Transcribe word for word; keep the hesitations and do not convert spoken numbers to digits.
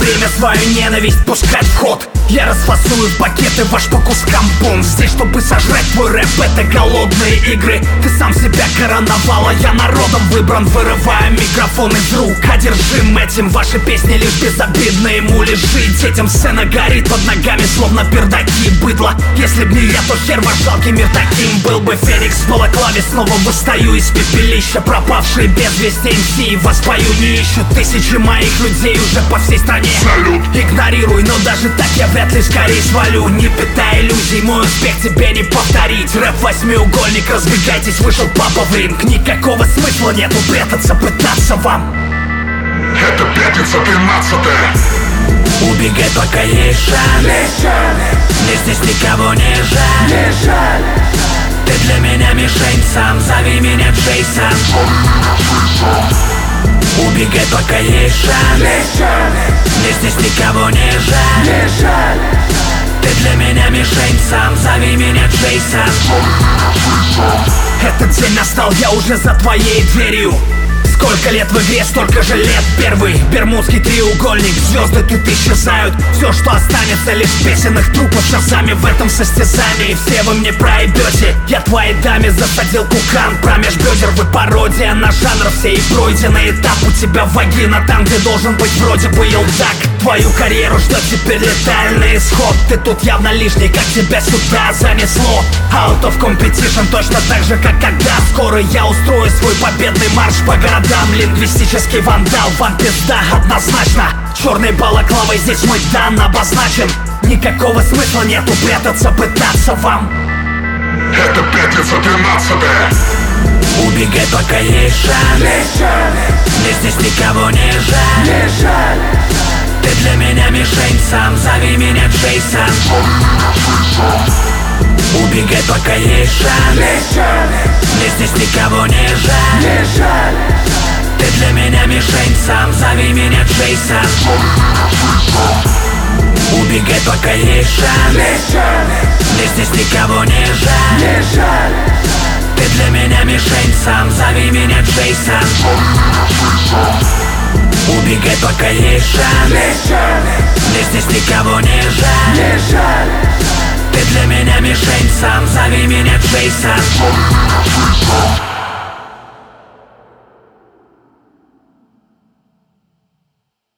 время свою ненависть пускать в ход. Я расфасую в пакеты ваш по кускам бомб. Здесь, чтобы сожрать твой рэп, это голодные игры. Ты сам себя короновал, а я народом выбран. Вырываю микрофон из рук, одержим этим. Ваши песни лишь безобидные муляжи. Детям сцена горит под ногами, словно пердаки быдло. Если б не я, то хер ваш жалкий мир таким был бы. Феникс в балаклаве, снова восстаю из пепелища. Пропавшие без вести эм си вас в бою не ищут. Тысячи моих людей уже по всей стране. Салют. Игнорируй, но даже так я вряд ли скорее свалю. Не питай иллюзий, мой успех тебе не повторить. Рэп восьмиугольник, разбегайтесь, вышел папа в ринг. Никакого смысла нету прятаться, пытаться вам. Это пятница тринадцатая. Убегай, пока есть шанс. Мне здесь никого не жаль. Не жаль. Ты для меня мишень сам, зови меня Джейсон. Убегай, пока есть шанс. Мне здесь никого не жаль. Не жаль. Ты для меня мишень сам, зови меня Джейсон. Этот день настал, я уже за твоей дверью. Сколько лет в игре, столько же лет первый. Бермудский треугольник, звезды тут исчезают. Все, что останется, лишь песенных трупов шазами в этом состязании. Все вы мне проебете. Я твоей даме засадил кукан промеж бедер. Вы пародия на жанр, все и пройденный этап. У тебя вагина там, где должен быть вроде бы елдак. Твою карьеру ждет теперь летальный исход. Ты тут явно лишний, как тебя сюда занесло. Out of competition, точно так же, как когда. Скоро я устрою свой победный марш по городам. Лингвистический вандал, вам пизда однозначно. Черной балаклавой здесь мой дан обозначен. Никакого смысла нету прятаться, пытаться вам. Это пятница тринадцатая. Убегай, пока есть шанс. Мне здесь никого не жаль. Не жаль. Ты для меня мишень сам, зови меня Джейсон. Убегай, пока есть шанс. Мне здесь никого не жаль. Не жаль. Ты для меня мишень сам, зови меня Джейсон. Убегай, пока есть шанс. Мне здесь никого не жаль. Не жаль. Ты для меня мишень сам, зови меня Джейсон. Убегай, пока есть шанс. Мне здесь никого не жаль. Не жаль. Ты для меня мишень сам, зови меня Джейсон.